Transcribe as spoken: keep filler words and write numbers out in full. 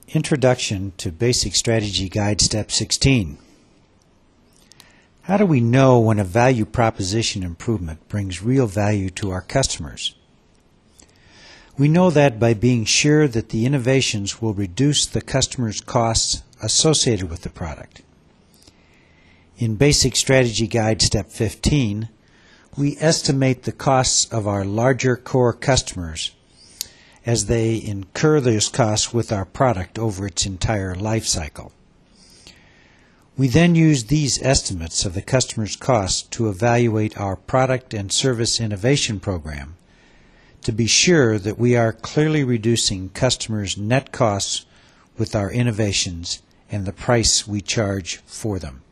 Introduction to Basic Strategy Guide Step sixteen. How do we know when a value proposition improvement brings real value to our customers? We know that by being sure that the innovations will reduce the customer's costs associated with the product. In Basic Strategy Guide Step fifteen, we estimate the costs of our larger core customers as they incur those costs with our product over its entire life cycle. We then use these estimates of the customer's costs to evaluate our product and service innovation program to be sure that we are clearly reducing customers' net costs with our innovations and the price we charge for them.